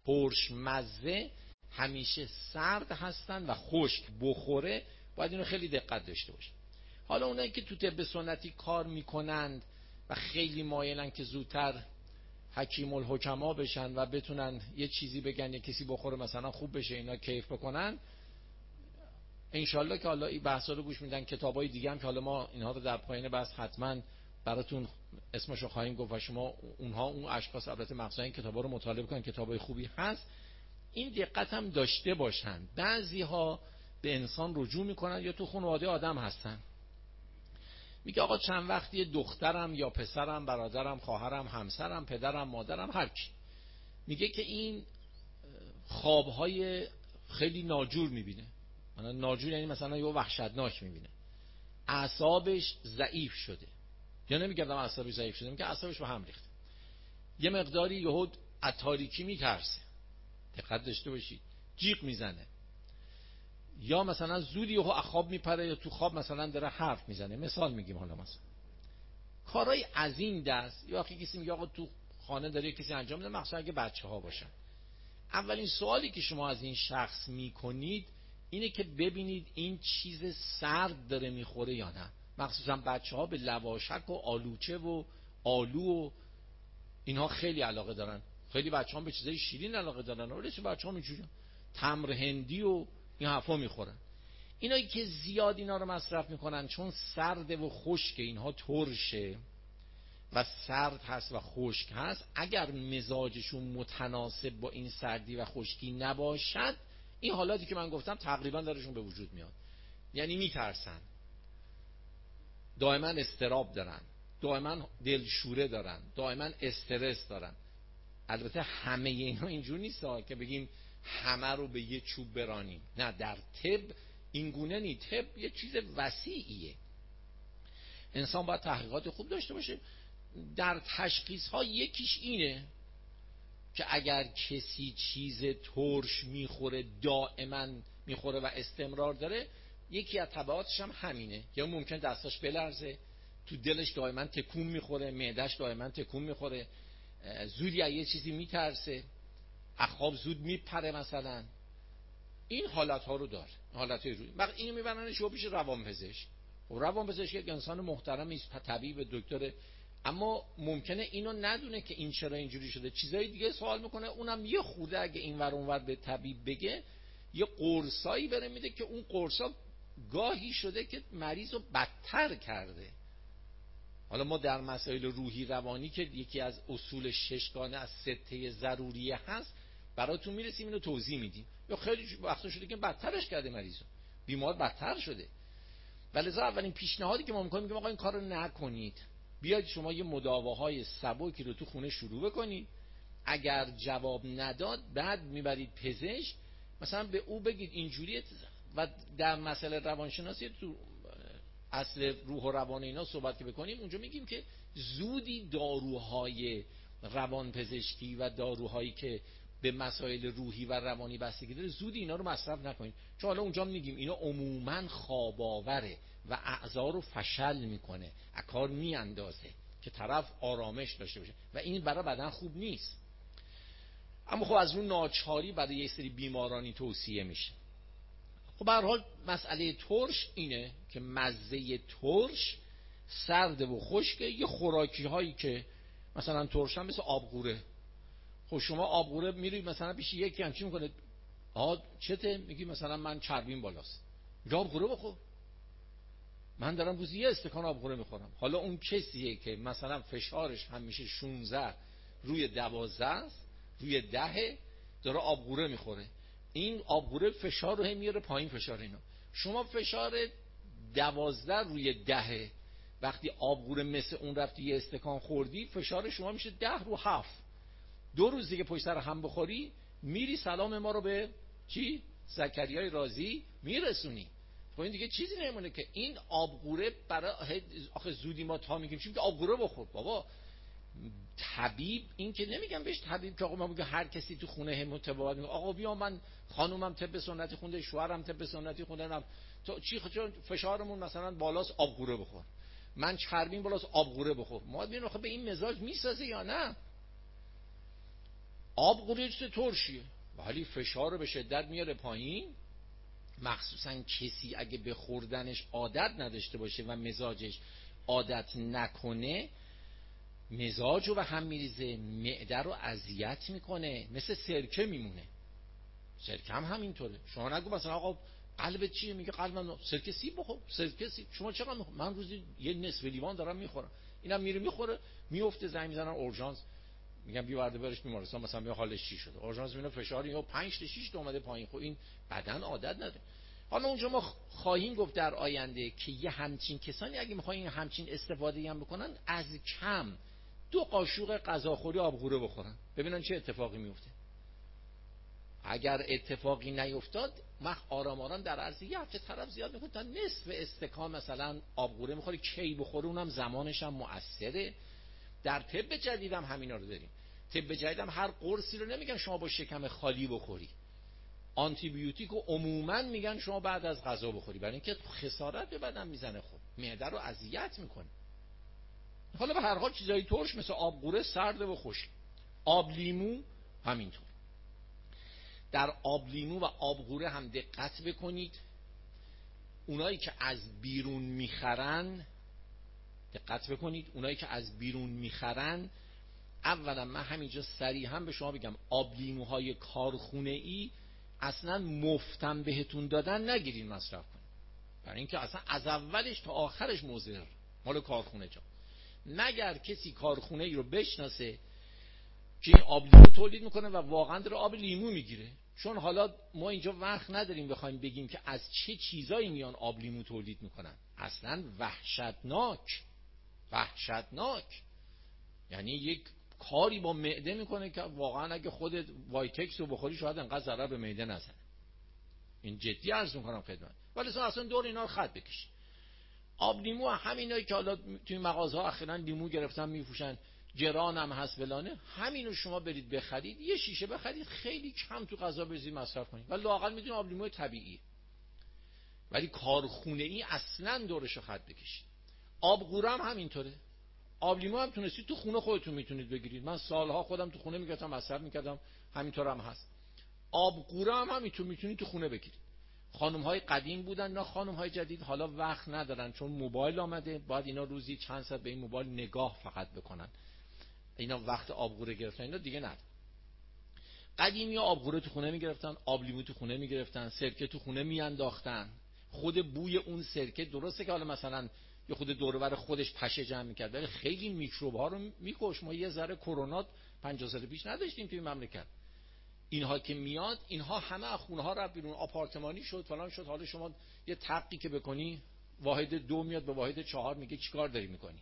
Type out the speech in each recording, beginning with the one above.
ترش مزه همیشه سرد هستن و خشک بخوره، باید اینو خیلی دقت داشته باشید. حالا اونایی که تو طب سنتی کار میکنند و خیلی مایلن که زودتر حکیم الحکما بشن و بتونن یه چیزی بگن یه کسی بخوره مثلا خوب بشه، اینا کیف بکنن، انشالله که حالا این بحثا رو گوش میدن. کتابای دیگه هم که حالا ما اینها رو در پایین بحث حتما براتون اسمشو خواهیم گفت و شما اون اشخاص البته مخصوصا این کتابا رو مطالعه کنن، کتابای خوبی هست. این دقت هم داشته باشن، بعضی‌ها به انسان رجوع میکنن یا تو خانواده آدم هستن، میگه آقا چند وقتی دخترم یا پسرم، برادرم، خواهرم، همسرم، پدرم، مادرم، هر کی، میگه که این خوابهای خیلی ناجور میبینه. ناجور یعنی مثلا یه وحشتناک میبینه، اعصابش ضعیف شده، یا نمیگردم اعصابش ضعیف شده، میگه اعصابش به هم ریخته، یه مقداری یهود از تاریکی میترسه، دقت داشته باشید، جیغ میزنه، یا مثلا زودی یهو خواب میپره، یا تو خواب مثلا داره حرف میزنه. مثال میگیم، حالا مثلا کارهای از این دست، یا وقتی کسی میگه آقا تو خانه داره کسی انجام میده، مخصوصا اگه بچه‌ها باشن، اولین سوالی که شما از این شخص میکنید اینه که ببینید این چیز سرد داره میخوره یا نه. مخصوصا بچه‌ها به لواشک و آلوچه و آلو و اینها خیلی علاقه دارن، خیلی بچه‌ها به چیزای شیرین علاقه دارن، ولی بچه‌ها اینجوری تمر هندی و این حرفا میخورن. اینایی که زیاد اینا رو مصرف میکنن چون سرد و خشک، اینها ترشه و سرد هست و خشک هست، اگر مزاجشون متناسب با این سردی و خشکی نباشد، این حالاتی که من گفتم تقریبا درشون به وجود میاد. یعنی میترسن، دائما اضطراب دارن، دائما دلشوره دارن، دائما استرس دارن. البته همه اینا اینجور نیست که بگیم همه رو به یه چوب برانیم، نه، در طب این گونه نی. طب یه چیز وسیعیه، انسان باید تحقیقات خوب داشته باشه. در تشخیص ها یکیش اینه که اگر کسی چیز ترش میخوره، دائما میخوره و استمرار داره، یکی از تبعاتش هم همینه، یا ممکن دستاش بلرزه، تو دلش دائما تکون میخوره، معدهش دائما تکون میخوره، زودی از یه چیزی میترسه، اخواب زود میپره مثلا. این حالت ها رو داره، حالت های روی. وقت اینو میبرنش پیش روانپزشک. روانپزشک یک انسان محترمی است، طبیب، دکتر، اما ممکنه اینو ندونه که این چرا اینجوری شده، چیزای دیگه سوال میکنه، اونم یه خورده اگه این ور اون ور به طبیب بگه، یه قرصایی بره میده که اون قرصا گاهی شده که مریض رو بدتر کرده. حالا ما در مسائل روحی روانی که یکی از اصول ششگانه از سته ضروریه هست براتون میرسیم، اینو توضیح میدیم. یا خیلی وقتا شده که بدترش کرده مریضو، بیمار بدتر شده. ولذا اولین پیشنهادی که ما میکنیم میگیم آقا این کارو نکنید، بیاید شما یه مداواهای سبکی رو تو خونه شروع بکنید، اگر جواب نداد بعد میبرید پزشک، مثلا به او بگید اینجوریه. و در مسئله روانشناسی تو اصل روح و روان اینا صحبت که بکنیم، اونجا میگیم که زودی داروهای روانپزشکی و داروهایی که به مسائل روحی و روانی بستگی داره، زودی اینا رو مصرف نکنید، چون حالا اونجا میگیم اینا عموماً خواب آوره و اعضا رو فشل میکنه، کار میاندازه که طرف آرامش داشته باشه و این برای بدن خوب نیست. اما خب از اون ناچاری برای یه سری بیمارانی توصیه میشه. خب به هر حال مسئله ترش اینه که مزه ترش سرد و خشکه. یه خوراکی هایی که مثلا ترش هم مثل آبغوره، خب شما آبغوره میری مثلا پیش یکی هم چی میکنه، چته؟ میگی مثلا من چربیم بالاست، میگه آبغوره بخور، من دارم روزی یه استکان آبغوره میخورم. حالا اون کسیه که مثلا فشارش همیشه 16 روی 12 است، روی 10 داره آبغوره میخوره، این آبغوره فشار رو هم میاره پایین، فشار اینو. شما فشار 12 روی 10، وقتی آبغوره مثل اون رفتی یه استکان خوردی، فشار شما میشه 10 رو 7. 2 روز دیگه پشت سر هم بخوری، میری سلام ما رو به چی؟ زکریای رازی میرسونی. خب این دیگه چیزی نمونه که این آبغوره برای آخه زودی ما تا میگیم چی که آبغوره بخور. بابا طبیب، این که نمیگم بهش طبیب که آقا ما بگم هر کسی تو خونه هم متفاوت میگه آقا بیا من خانومم طب سنتی خونده، شوهرم طب سنتی خونده، تو چی چون فشارمون مثلا بالاست آبغوره بخور، من چربیم بالاست آبغوره بخور. ما ببینیم آخه به این مزاج میسازه یا نه. آبغوره چیز ترشیه ولی فشار رو به شدت میاره پایین، مخصوصا کسی اگه به خوردنش عادت نداشته باشه و مزاجش عادت نکنه، مزاج رو به هم میریزه، معده رو اذیت میکنه، مثل سرکه میمونه. سرکه هم همینطوره. شما نگو مثلا آقا قلبت چیه؟ میگه قلبم سرکه سیب بخور. سرکه سیب شما چقدر میخور؟ من روزی یه نصف لیوان دارم میخورم. اینم میره میخوره، میفته، زنگ میزنن اورژانس، میگم بیا برده برش بیمارستان، مثلا بیا حالش چی شده. اورژانس میبینه فشار یا 5 تا 6 تا اومده پایین. خب این بدن عادت نداره. حالا اونجا ما خواهیم گفت در آینده که یه همچین کسانی اگه میخواین همچین استفاده هم بکنن، از کم 2 قاشق غذاخوری آبغوره بخورن، ببینن چه اتفاقی میفته. اگر اتفاقی نیفتاد، آرام آرام در عرض یه هفته طرف زیاد میکنه تا نصف استکان مثلا آبغوره میخوره. کی بخوره اونم زمانش هم مؤثره. در طب جدید هم همینا رو داریم. طب جدید هم هر قرصی رو نمیگن شما با شکم خالی بخوری. آنتی بیوتیک رو عموما میگن شما بعد از غذا بخوری، برای اینکه خسارت به بدن میزنه، خب معده رو اذیت میکنه. حالا به هر حال چیزای ترش مثل آبغوره سرد و خشک. آب لیمو همینطور. در آب لیمو و آبغوره هم دقت بکنید. اونایی که از بیرون میخرن، دقت بکنید، اونایی که از بیرون میخرن، اولا من همینجا صریحا به شما بگم آب لیموهای کارخونه ای اصلا مفتم بهتون دادن نگیرین مصرف کنید، برای اینکه اصلا از اولش تا آخرش مضر مال کارخونه جا. مگر کسی کارخونه ای رو بشناسه که این آب لیمو تولید میکنه و واقعا داره آب لیمو میگیره. چون حالا ما اینجا وقت نداریم بخوایم بگیم که از چه چیزایی میان آب لیمو تولید میکنن. اصلا وحشتناک. یعنی یک کاری با معده میکنه که واقعا اگه خودت وایتکس رو بخوری شاید انقدر ضرر به معده نزنه. این جدی عرض میکنم خدمت. ولی اصلا دور اینا رو خط بکش. آب لیمو همینایی که حالا توی مغازه ها اخیراً لیمو گرفتن میفروشن، جران هم هست فلانه، همینو شما برید بخرید، یه شیشه بخرید، خیلی کم تو غذا بریزید مصرف کنید. ولی لااقل میدونید آب لیمو طبیعی. ولی کارخونه ای اصلا دورشو خط بکشید. آبغوره هم همینطوره. آب لیمو هم تونستید تو خونه خودتون میتونید بگیرید. من سالها خودم تو خونه میگرفتم مصرف میکردم، همینطور هم هست. آبغوره هم همینطور میتونید تو خونه بگیرید. خانم های قدیم بودن، نه خانم های جدید حالا وقت ندارن چون موبایل آمده، باید اینا روزی چند ساعت به این موبایل نگاه فقط بکنن. اینا وقت آبغوره گرفتن اینا دیگه ندارن. قدیمی آبغوره تو خونه میگرفتن، آب لیمو تو خونه میگرفتن، سرکه تو خونه میانداختن. خود بوی اون سرکه درسته که حالا مثلا یه خود دور و بر خودش پشه جمع میکرد، ولی خیلی میکروب ها رو میکش. ما یه ذره کرونا 50 سال پیش نداشتیم توی مملکت. اینها که میاد، اینها همه از خونه ها رفت بیرون، آپارتمانی شد، فلان شد. حالا شما یه تقی که بکنی واحد 2 میاد به واحد 4، میگه چیکار داری میکنی؟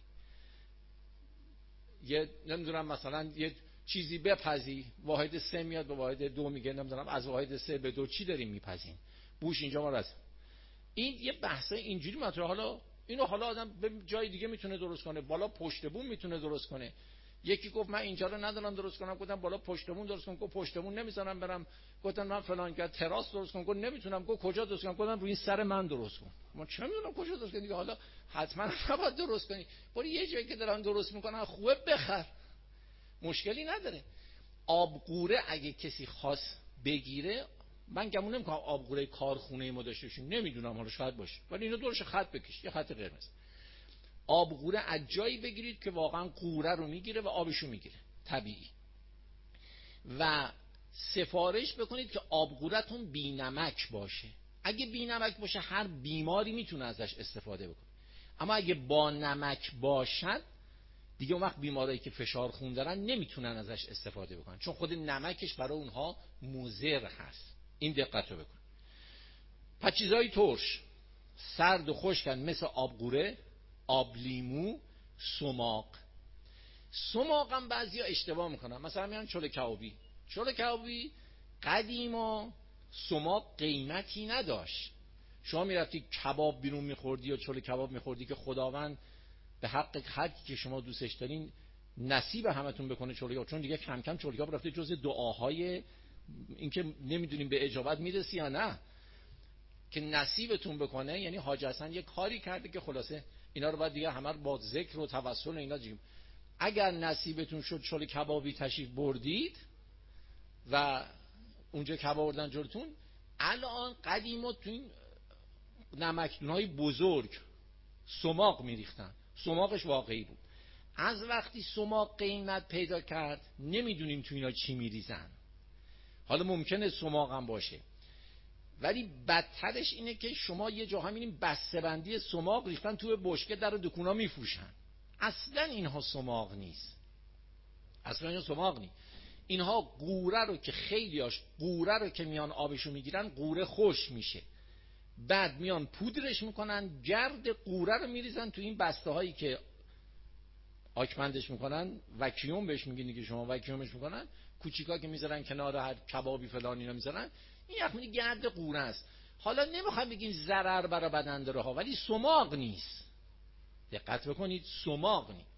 یه نمیدونم مثلا یه چیزی بپزی، واحد 3 میاد به واحد 2 میگه نمیدونم از واحد 3 به 2 چی داریم میپزین؟ بوش اینجا ما راست. این یه بحث اینجوری مطرح. حالا اینو حالا آدم به جای دیگه میتونه درست کنه، بالا پشت بوم میتونه درست کنه. یکی گفت من اینجا رو ندارم درست کنم، گفتم بالا پشت بوم درست کنم، گفت پشت بوم نمیذارم برم. گفتم من فلان که تراس درست کنم، گفت نمیتونم. گفت کجا درست کنم؟ گفتم روی سر من درست کن. ما چه میدونم کجا درست کنی دیگه. حالا حتما نباید درست کنی، برو یه جایی که دارن درست میکنن خوبه بخر، مشکلی نداره. آبغوره اگه کسی خاص بگیره، من گمون نمیکنم آبغوره کارخونه ما داشته باشیم، نمیدونم حالا شاید باشه، ولی اینو دورش خط بکش، یه خط قرمز. آبغوره از جایی بگیرید که واقعا قوره رو میگیره و آبشو میگیره طبیعی. و سفارش بکنید که آبغورتون بی‌نمک باشه. اگه بی‌نمک باشه هر بیماری میتونه ازش استفاده بکنه. اما اگه با نمک باشد دیگه اون وقت بیمارایی که فشار خون دارن نمیتونن ازش استفاده بکنن، چون خود نمکش برای اونها مضر هست. این دقت رو بکن. پس چیزای ترش سرد و خشکن مثل آبغوره، آب لیمو، سماق. سماق هم بعضیا اشتباه میکنن، مثلا میگن چله کبابی. چله کبابی قدیما سماق قیمتی نداشت. شما میرفتی کباب بیرون میخوردی یا چله کباب میخوردی که خداوند به حق هر کی که شما دوستش دارین نصیب همتون بکنه چله کباب، چون دیگه کم کم چله کباب رفته جز دعاهای اینکه نمیدونیم به اجابت میرسی یا نه، که نصیبتون بکنه. یعنی حاج حسن یه کاری کرده که خلاصه اینا رو بعد دیگه همه رو با ذکر و توسل اینا دیگه. اگر نصیبتون شد چله کبابی تشریف بردید، و اونجا کباب آوردن جلوتون. الان قدیما تو این نمکدونهای بزرگ سماق میریختن، سماقش واقعی بود. از وقتی سماق قیمت پیدا کرد نمیدونیم تو اینا چی میریزن. حالا ممکنه سماق هم باشه، ولی بدترش اینه که شما یه جاها میبینیم بسته‌بندی سماق ریختن توی بشکه در دکونا میفروشن. اصلا اینها سماق نیست، اصلا اینها سماق نیست. اینها قوره رو که خیلیاش قوره رو که میان آبشو میگیرن، قوره خوش میشه، بعد میان پودرش میکنن، گرد قوره رو میریزن تو این بسته هایی که آکمندش میکنن، وکیوم بهش میگین دیگه شما، وکیومش میکنن، کوچیکا که میذارن کنار هر کبابی فلان اینا میذارن، این یخمینی گرد قوره است. حالا نمیخوام بگیم ضرر برای بدن داره ها، ولی سماق نیست. دقت بکنید، سماق نیست.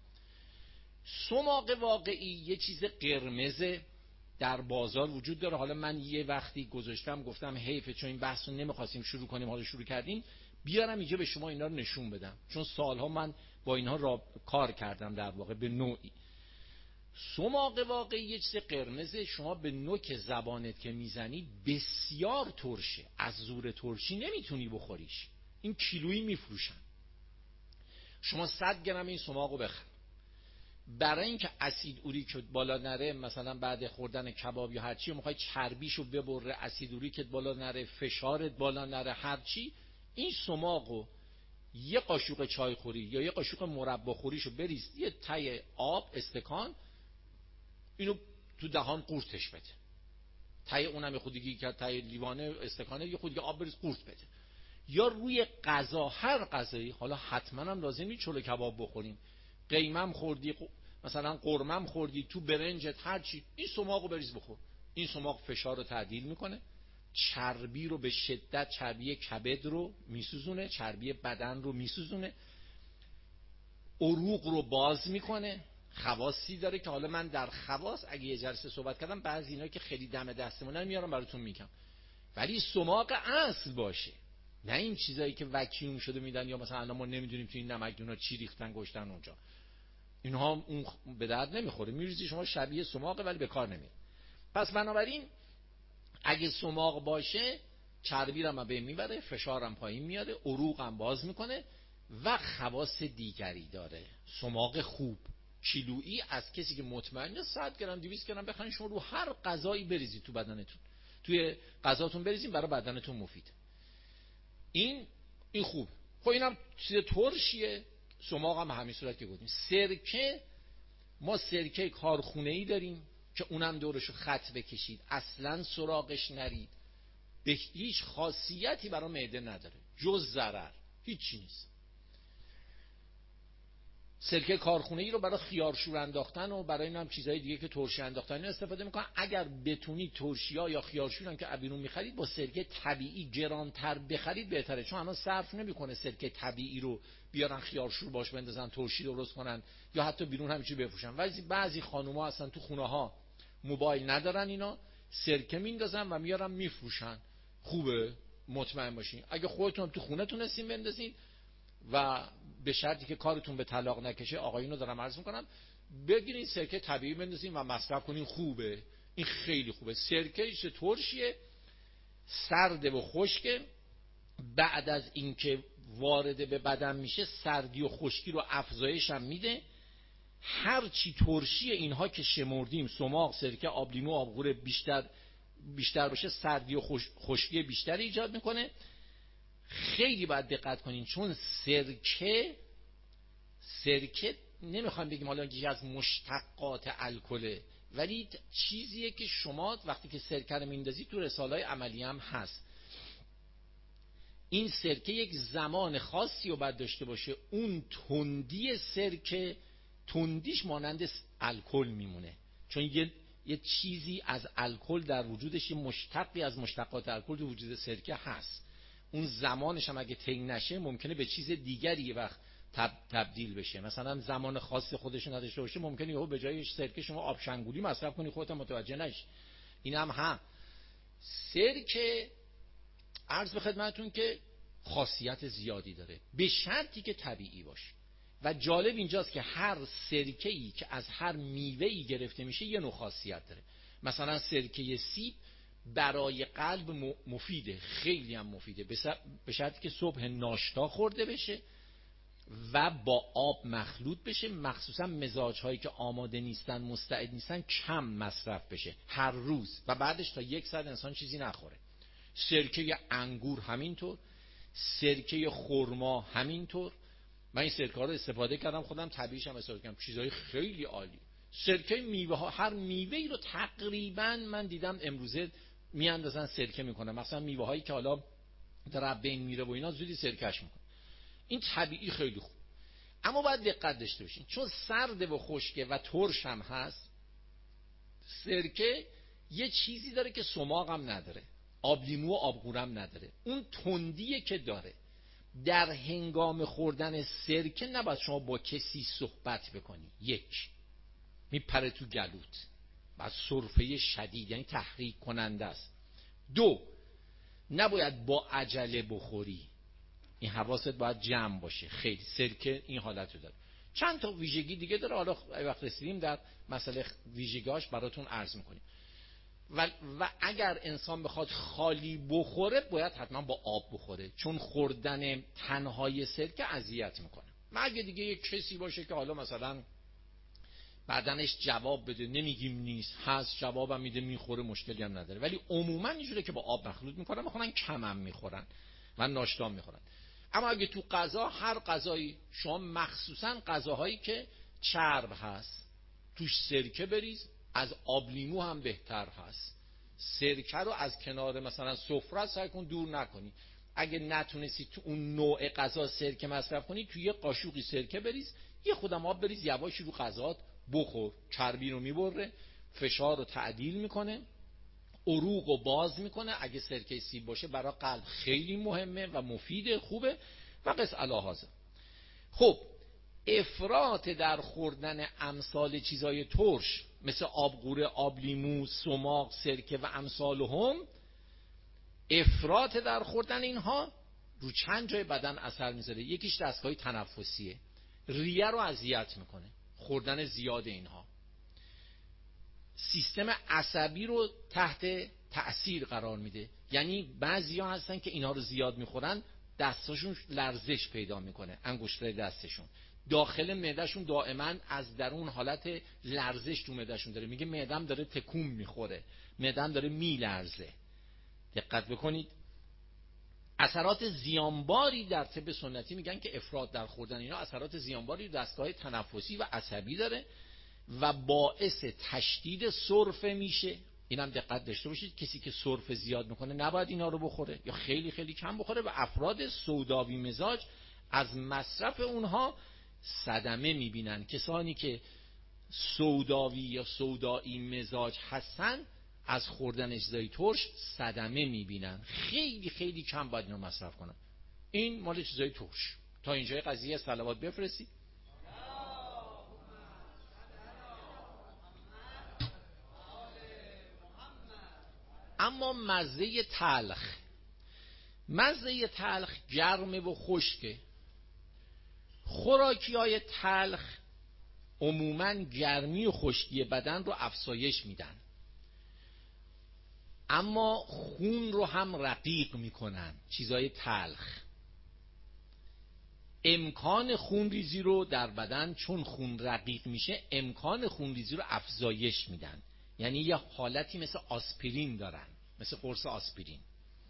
سماق واقعی یه چیز قرمز در بازار وجود داره. حالا من یه وقتی گذاشتم گفتم حیفه، چون این بحث رو نمیخواستیم شروع کنیم، حالا شروع کردیم، بیارم اینجا به شما اینا رو نشون بدم، چون سالها من با اینها کار کردم در واقع به نوعی. سماق واقعی یه چیز قرمزه، شما به نوک زبانت که میزنی بسیار ترشه، از زور ترشی نمیتونی بخوریش. این کیلویی میفروشن. شما 100 گرم این سماقو بخر، برای اینکه اسید اوریک بالا نره، مثلا بعد خوردن کباب یا هر چی میخوای چربیشو ببره، اسید اوریکت بالا نره، فشارت بالا نره، هر چی، این سماقو یه قاشق چای خوری یا یه قاشق مربا خوریشو بریز یه ته آب استکان، اینو تو دهان قورتش بده. ته اونم یه خودی که ته لیوانه استکانه یه خودی آب بریز قورت بده. یا روی غذا، هر غذایی، حالا حتما هم لازم نیست چلو کباب بخوریم، قیمم خوردی، مثلا قرمم خوردی، تو برنجت، هر چی، این سماقو بریز بخور. این سماق فشار رو تعدیل میکنه، چربی رو به شدت، چربی کبد رو میسوزونه، چربی بدن رو میسوزونه، عروق رو باز میکنه. خواصی داره که حالا من در خواص اگه یه جلسه صحبت کردم، بعضی اینا که خیلی دم دستمونن میارم براتون میگم. ولی سماق اصل باشه، نه این چیزایی که وکیوم شده میدن، یا مثلا الان ما نمیدونیم تو این نمکدونا چی ریختن گشتن اونجا، اینها اون به درد نمیخوره، میریزی شما شبیه سماقه ولی به کار نمیره. پس بنابراین اگه سماق باشه چربی رو هم به میبره، فشارم پایین میاره، عروق هم باز میکنه و خواص دیگری داره. سماق خوب کیلویی از کسی که مطمئنه 100 گرم 200 گرم بخرین، شما رو هر غذایی بریزید تو بدنتون، توی غذاتون بریزین، برای بدنتون مفیده. این خوب. خب اینم چیز ترشیه. سماق هم همین صورت که گفتیم. سرکه، ما سرکه کارخونه‌ای داریم که اونم دورشو خط بکشید، اصلا سراغش نرید، به هیچ خاصیتی برای معده نداره جز ضرر، هیچی نیست. سرکه کارخونه‌ای رو برای خیارشور انداختن و برای اینم چیزای دیگه که ترشی انداختن استفاده میکنن. اگر بتونید ترشی‌ها یا خیارشور هم که بیرون میخرید با سرکه طبیعی گرانتر بخرید بهتره، چون الان صرف نمیکنه سرکه طبیعی رو بیارن خیارشور باش بندازن ترشی درست کنن یا حتی بیرون همینجوری بفروشن. ولی بعضی خانوما اصلا تو خونه‌ها موبایل ندارن، اینا سرکه میندازن و میارن میفروشن. خوبه، مطمئن باشین. اگه خودتون تو خونه تونستین بندازین و به شرطی که کارتون به طلاق نکشه، آقایونو دارم عرض میکنم، بگیرین سرکه طبیعی بندازین و مصرف کنین. خوبه، این خیلی خوبه. سرکه چه ترشیه، سرده و خشکه، بعد از اینکه وارد به بدن میشه سردی و خشکی رو افزایش هم میده. هر چی ترشی اینها که شمردیم، سماق، سرکه، آب لیمو، آبغوره، بیشتر باشه سردی و خشکی بیشتری ایجاد میکنه. خیلی باید دقت کنین، چون سرکه نمیخوام بگیم حالا یکی از مشتقات الکله، ولی چیزیه که شما وقتی که سرکه رو میندازید، تو رساله‌های عملی هم هست، این سرکه یک زمان خاصی رو باید داشته باشه. اون تندی سرکه، تندیش مانند الکل میمونه، چون یه چیزی از الکل در وجودش، یه مشتقی از مشتقات الکل در وجود سرکه هست. اون زمانش هم اگه طی نشه ممکنه به چیز دیگری یه وقت تبدیل بشه، مثلا زمان خاص خودش نداشته باشه، ممکنه یهو به جای سرکه شما آب شنگولی مصرف کنی، خودت متوجه نشی. این هم سرکه عرض به خدمتتون که خاصیت زیادی داره، به شرطی که طبیعی باشه. و جالب اینجاست که هر سرکه‌ای که از هر میوه‌ای گرفته میشه یه نوع خاصیت داره. مثلا سرکه سیب برای قلب مفیده، خیلی هم مفیده، به شرطی که صبح ناشتا خورده بشه و با آب مخلوط بشه، مخصوصا مزاج هایی که آماده نیستن، مستعد نیستن، کم مصرف بشه هر روز و بعدش تا 1 ساعت انسان چیزی نخوره. سرکه انگور همینطور، سرکه خرما همینطور. من این سرکه ها رو استفاده کردم، خودم طبیعیش هم استفاده کردم، چیزای خیلی عالی. سرکه میوه ها، هر میوه‌ای رو تقریبا من دیدم امروزه میاندازن سرکه میکنه، مثلا میوه هایی که حالا در بین میره و اینا زودی سرکش میکنه. این طبیعی خیلی خوب، اما باید دقت داشته باشین چون سرده و خشکه و ترش هم هست. سرکه یه چیزی داره که سماق هم نداره، آب لیمو و آبگور هم نداره، اون تندیه که داره. در هنگام خوردن سرکه نباید شما با کسی صحبت بکنی، 1 میپره تو گلوت، بعد سرفه شدید یعنی تحریک کننده است. 2 نباید با عجله بخوری، این حواست باید جمع باشه. خیلی سرکه این حالت رو داره. چند تا ویژگی دیگه داره، حالا وقت رسیدیم در مسئله ویژگی‌هاش براتون عرض میکنیم. و اگر انسان بخواد خالی بخوره باید حتما با آب بخوره، چون خوردن تنهای سرکه اذیت میکنه. مگه دیگه یک کسی باشه که حالا مثلا بعدنش جواب بده، نمیگیم نیست، هست، جوابم میده، میخوره، مشکلی هم نداره. ولی عموما اینجوره که با آب مخلوط میکنن، میخورن، کم هم میخورن و ناشتا میخورن. اما اگه تو غذا، هر غذایی شما مخصوصا غذاهایی که چرب هست توش سرکه بریز، از آب لیمو هم بهتر هست. سرکه رو از کنار مثلا سفره سعی کن دور نکنی. اگه نتونستی تو اون نوع غذا سرکه مصرف کنی، تو یه قاشوقی سرکه بریز، یه خودم آب بریز، یواشی رو غذات بخور. چربی رو میبره، فشار رو تعدیل میکنه، عروق رو باز میکنه. اگه سرکه سیب باشه برای قلب خیلی مهمه و مفیده، خوبه و قص علاهازه. خب افراط در خوردن امثال چیزای ترش مثل آبقوره، آب لیمو، سماق، سرکه و امثالهم، افراط در خوردن اینها رو چند جای بدن اثر میذاره. یکیش دستگاه تنفسیه، ریه رو اذیت میکنه خوردن زیاد اینها. سیستم عصبی رو تحت تأثیر قرار میده، یعنی بعضیا هستن که اینا رو زیاد میخورن دستاشون لرزش پیدا میکنه، انگشتای دستشون، داخل معدهشون دائما از درون حالت لرزش تو معدهشون داره، میگه معدم داره تکون میخوره، معدم داره میلرزه. دقت بکنید. اثرات زیانباری در طب سنتی میگن که افراط در خوردن اینا اثرات زیانباری دستگاه تنفسی و عصبی داره و باعث تشدید سرفه میشه. اینم دقت داشته باشید، کسی که سرفه زیاد میکنه نباید اینا رو بخوره یا خیلی خیلی کم بخوره. و افراد سوداوی مزاج از مصرف اونها صدمه میبینن. کسانی که سوداوی یا سودایی مزاج هستن از خوردن چیزای ترش صدمه میبینن. خیلی خیلی کم باید اینو مصرف کنن. این مال چیزای ترش. تا اینجای قضیه صلوات بفرستید. اما مزه تلخ، مزه تلخ گرمه و خشکه. خوراکی‌های تلخ عموماً گرمی و خشکی بدن رو افزایش میدن، اما خون رو هم رقیق میکنن. چیزای تلخ امکان خون ریزی رو در بدن، چون خون رقیق میشه، امکان خون ریزی رو افزایش میدن. یعنی یه حالتی مثل آسپرین دارن، مثل قرص آسپرین.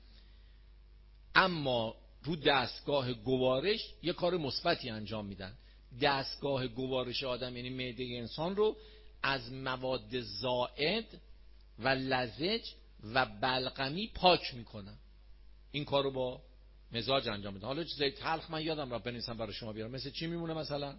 اما رو دستگاه گوارش یه کار مثبتی انجام میدن. دستگاه گوارش آدم یعنی معده انسان رو از مواد زائد و لزج و بلغمی پاک میکنن. این کار رو با مزاج انجام میدن. حالا چیزای تلخ من یادم رفت بنویسم برای شما بیارم. مثل چی میمونه؟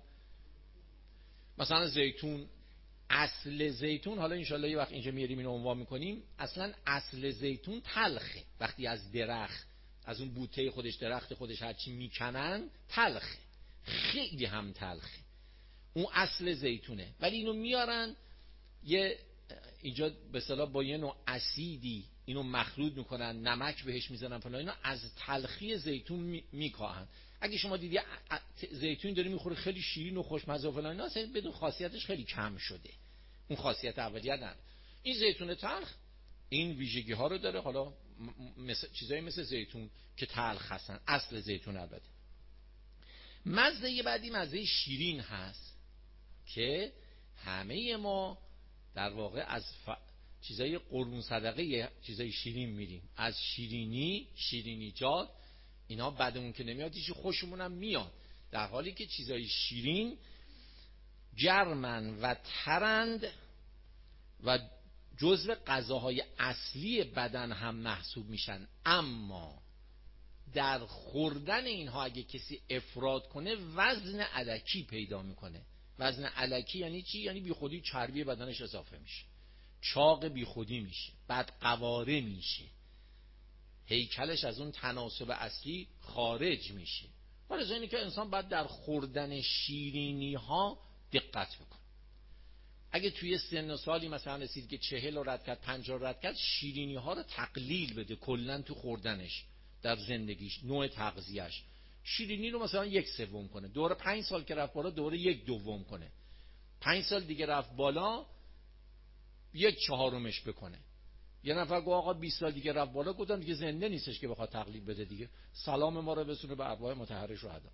مثلا زیتون. اصل زیتون، حالا انشالله یه وقت اینجا میاریم اینو عنوان میکنیم، اصلا اصل زیتون تلخه. وقتی از درخت، از اون بوته خودش، درخت خودش هرچی میکنن تلخه، خیلی هم تلخه. اون اصل زیتونه. ولی اینو میارن یه اینجا به اصطلاح با یه نوع اسیدی اینو مخلوط میکنن، نمک بهش میزنن فلان، اینا از تلخی زیتون میکاهن. اگه شما دیدی زیتون داره میخوره خیلی شیرین و خوشمزه و فلان، اینا اصلا بدون خاصیتش خیلی کم شده. اون خاصیت اولیه نداره. این زیتون تلخ این ویژگی ها رو داره، حالا چیزایی مثل زیتون که تلخ هستن، اصل زیتون البته. مزه بعدی مزه شیرین هست که همه ما در واقع از چیزای قربون صدقه چیزای شیرین میریم، از شیرینیجات اینا بعدمون که نمیاد هیچ خوشمون هم میاد، در حالی که چیزای شیرین گرمن و ترند و جزو غذاهای اصلی بدن هم محسوب میشن. اما در خوردن اینها اگه کسی افراط کنه وزن الکی پیدا میکنه. وزن الکی یعنی چی؟ یعنی بی خودی چربی بدنش اضافه میشه، چاق بی خودی میشه، بعد قواره میشه، هیکلش از اون تناسب اصلی خارج میشه. ولی اینه که انسان باید در خوردن شیرینی ها دقت بکنه. اگه توی سن و سالی مثلا رسید که 40 رو رد کرد، 50 رو رد کرد، شیرینی ها رو تقلیل بده کلا تو خوردنش در زندگیش، نوع تغذیه‌اش. شیرینی رو مثلا 1/3 کنه، دوره 5 سال که رفت بالا دوره 1/2 کنه، 5 سال دیگه رفت بالا 1/4 بکنه. یه نفر گفت آقا 20 سال دیگه رفت بالا، گفتم دیگه زنده نیستش که بخواد تقلید بده دیگه، سلام ما رو بسونه به ارواح مطهره شهدا.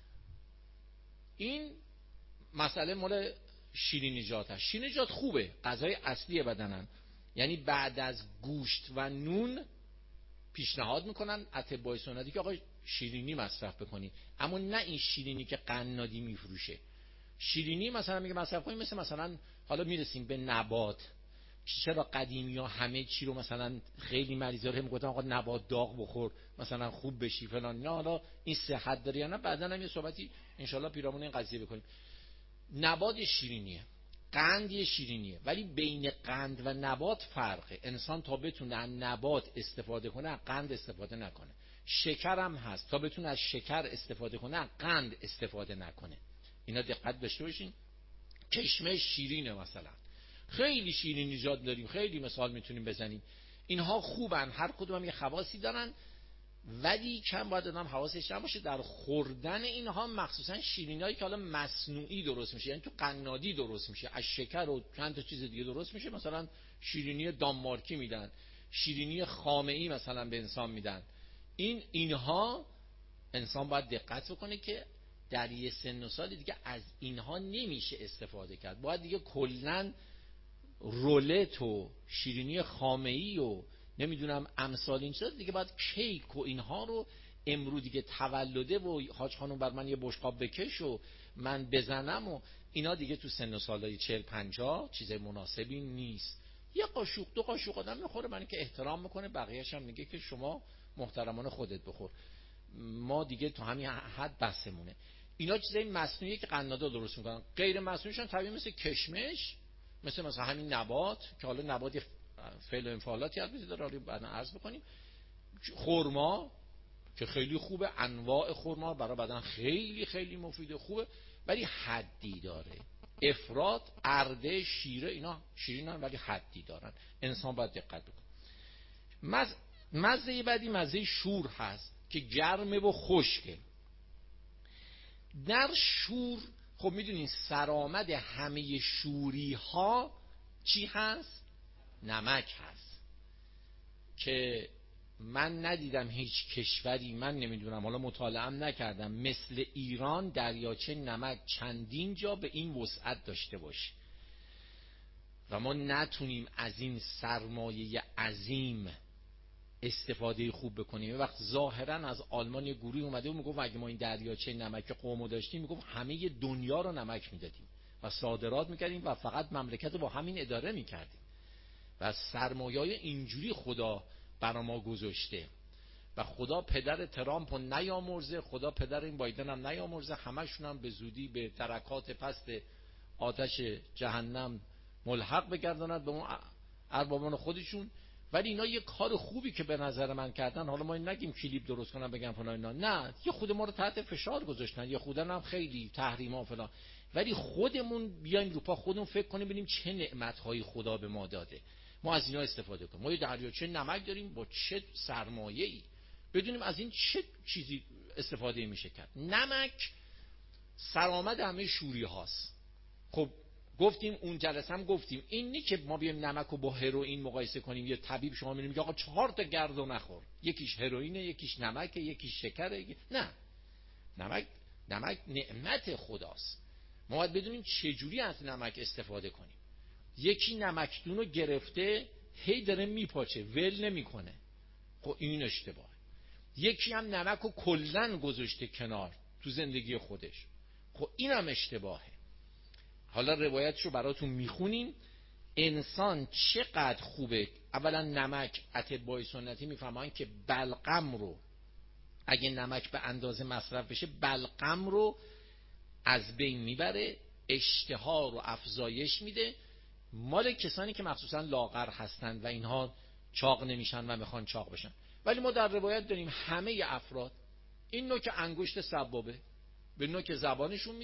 این مسئله مال شیرینیجات هست. شیرینیجات خوبه، غذای اصلی بدنن، یعنی بعد از گوشت و نون پیشنهاد میکنن اطباء سنتی که آقا شیرینی مصرف بکنی، اما نه این شیرینی که قنادی میفروشه. شیرینی مثلا میگه مصرف کنی مثلا حالا میرسیم به نبات. چرا قدیمی ها همه چی رو مثلا خیلی مریضا رو میگفتن آقا نبات داغ بخور مثلا خوب بشی فلان، نه حالا این صحت داره یا نه بعدا هم یه صحبتی انشالله پیرامون این قضیه بکنیم. نبات شیرینیه، قند شیرینیه، ولی بین قند و نبات فرقه. انسان تا بتونه از نبات استفاده کنه از قند استفاده نکنه. شکر هم هست، تا بتونه از شکر استفاده کنه از قند استفاده نکنه. اینا دقت داشته باشین. کشمش شیرینه مثلا، خیلی شیرین ایجاد داریم، خیلی مثال میتونیم بزنیم. اینها خوبن، هر کدوم هم یه خواصی دارن، ولی کم باید آدم حواسش باشه در خوردن اینها، مخصوصا شیرینیایی که حالا مصنوعی درست میشه، یعنی تو قنادی درست میشه، از شکر و چند تا چیز دیگه درست میشه. مثلا شیرینی دانمارکی میدن، شیرینی خامه‌ای مثلا به انسان میدن. اینها انسان باید دقت بکنه که در یه سن و سال دیگه از اینها نمیشه استفاده کرد. باید دیگه کلاً رولت و شیرینی خامه‌ای و نمیدونم امثال این چیزا دیگه، باید کیک و اینها رو امروز دیگه تولده و حاج خانم بر من یه بشقاب بکش و من بزنم و اینا دیگه تو سن و سالای 40-50 چیز مناسبی نیست. یه قاشق 2 قاشق آدم میخوره، من که احترام میکنه، بقیه‌اش هم میگه که شما محترمانه خودت بخور، ما دیگه تو همین حد بسمونه. اینا چیزای مصنوعی که قنادا درست میکنن. غیر مصنوعیش هم طبیعی مثل کشمش، مثلا همین نبات که حالا نبات فعل و انفعالاتی البته داره، حالا بعدا عرض بکنیم. خرما که خیلی خوبه، انواع خرما برای بدن خیلی خیلی مفیده، خوبه، ولی حدی داره. افراط، ارده، شیره اینا شیرینن ولی حدی دارن، انسان باید دقت بکنه. مزه بعدی مزه شور هست که گرمه و خشکه. در شور خب میدونین سرآمد همه شوری ها چی هست؟ نمک هست، که من ندیدم هیچ کشوری، من نمیدونم حالا مطالعه‌ام نکردم، مثل ایران دریاچه نمک چندین جا به این وسعت داشته باشه و ما نتونیم از این سرمایه عظیم استفاده خوب بکنیم. یه وقت ظاهرا از آلمان یه گروه اومده و میگفت اگه ما این دریاچه نمک قومو داشتیم، میگفت همه دنیا رو نمک میدادیم و صادرات میکردیم و فقط مملکت رو با همین اداره میکردیم و سرمایه‌ای اینجوری خدا برا ما گذاشته و خدا پدر ترامپ رو نیامرزه، خدا پدر این بایدن هم نیامرزه، همشون هم به زودی به درکات پست آتش جهنم ملحق بگرداند به اون اربابان خودشون. ولی اینا یه کار خوبی که به نظر من کردن، حالا ما این نگیم کلیپ درست کنن بگم فلان اینا، نه، یه خود ما رو تحت فشار گذاشتن، یه خودن هم خیلی تحریما فلان، ولی خودمون بیایم رو پا خودمون فکر کنیم ببینیم چه نعمت‌های خدا به ما داده، ما از اینا استفاده کنیم. ما یه دریاچه نمک داریم با چه سرمایه‌ای، بدونیم از این چه چیزی استفاده میشه کرد. نمک سرآمد همه شوری هاست. خب گفتیم اون جلسه هم گفتیم این نی که ما بیایم نمک رو با هروئین مقایسه کنیم. یه طبیب شما میگه آقا 4 تا گردو نخور، یکیش هروئینه، یکیش نمکه، یکیش شکره. نه، نمک نعمت خداست. ما باید بدونیم چجوری از نمک استفاده کنیم. یکی نمکدون رو گرفته هی داره میپاچه، ول نمیکنه، خب این اشتباهه. یکی هم نمک رو کلن گذاشته کنار تو زندگی خودش، خب این هم اشتباهه. حالا روایتشو براتون میخونیم. انسان چقدر خوبه. اولا نمک، اطبای سنتی میفهمن که بلغم رو اگه نمک به اندازه مصرف بشه بلغم رو از بین میبره، اشتها رو افزایش میده. مال کسانی که مخصوصا لاغر هستن و اینها چاق نمیشن و میخوان چاق بشن. ولی ما در روایت داریم همه افراد این نوک انگشت سبابه به نوک زبانشون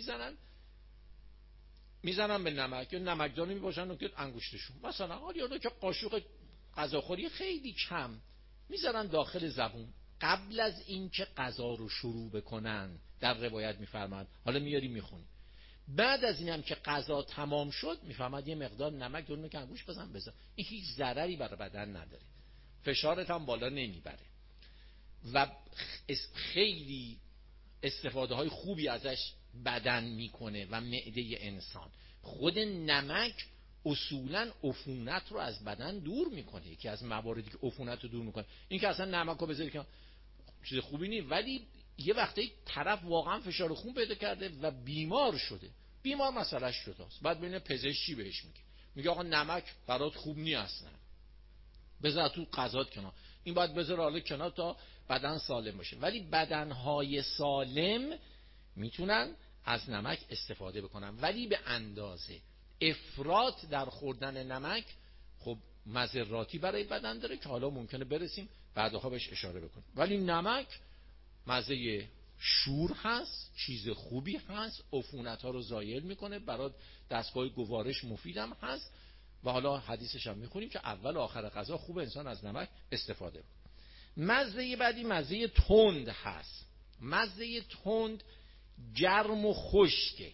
میزنن به نمک، یا نمکدانی میباشن نوک انگشتشون مثلا، یا نوک قاشق غذاخوری خیلی کم میزنن داخل زبون قبل از اینکه غذا رو شروع بکنن. در روایت میفرماد، حالا میاری میخونی، بعد از اینم که غذا تمام شد میفهمد یه مقدار نمک دور نوک انگشت بزن. این هیچ ضرری برای بدن نداره، فشارت هم بالا نمیبره و خیلی استفاده های خوبی ازش بدن میکنه و معده انسان. خود نمک اصولا عفونت رو از بدن دور میکنه، یکی از مواردی که عفونت رو دور میکنه. این که اصلا نمک رو بذاری که چیز خوبی نیست، ولی یه وقتی طرف واقعا فشار خون پیدا کرده و بیمار شده، بیمار مسئلهش شده است، بعد ببینه پزشک چی بهش میگه آقا نمک برات خوب نیست اصلا، بذار تو غذات کنار، این باید بذاره حالا کنار تا بدن سالم باشه. ولی بدنهای سالم میتونن از نمک استفاده بکنن، ولی به اندازه. افراط در خوردن نمک خب مضراتی برای بدن داره که حالا ممکنه برسیم بعدها بهش اشاره بکنیم. ولی نمک مزه شور هست، چیز خوبی هست، عفونت ها رو زایل میکنه، برای دستگاه گوارش مفیدم هست. و حالا حدیثش هم میخونیم که اول و آخر غذا خوب انسان از نمک استفاده کنه. مزه بعدی مزه تند هست. مزه تند گرم و خشکه.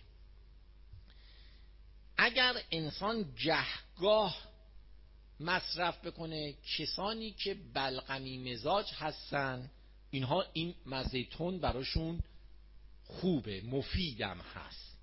اگر انسان گهگاه مصرف بکنه، کسانی که بلغمی مزاج هستن اینها این مزه تند براشون خوبه، مفیدم هست.